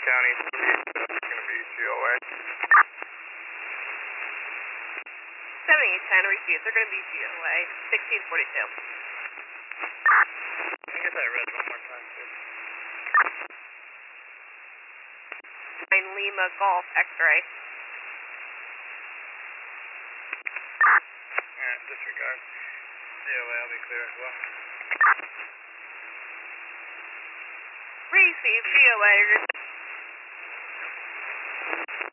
County, it's going to be GOA. 7810, received. They're going to be GOA, 1642. Can you get that red one more time, too? 9 Lima Golf X-ray. Alright, disregard. GOA, I'll be clear as well. Receive GOA.